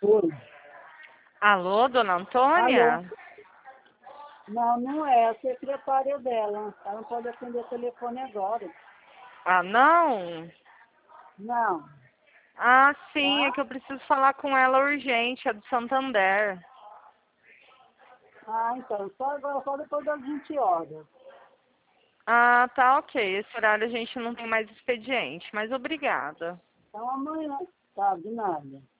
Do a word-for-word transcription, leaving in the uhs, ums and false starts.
Oi. Alô, dona Antônia? Alô? Não, não é. A secretária dela. Ela não pode atender o telefone agora. Ah, não? Não. Ah, sim, é Tá? que eu preciso falar com ela urgente, é do Santander. Ah, então. Só agora, só depois das vinte horas. Ah, tá ok. Esse horário a gente não tem mais expediente, mas obrigada. Então amanhã. Tá, de nada.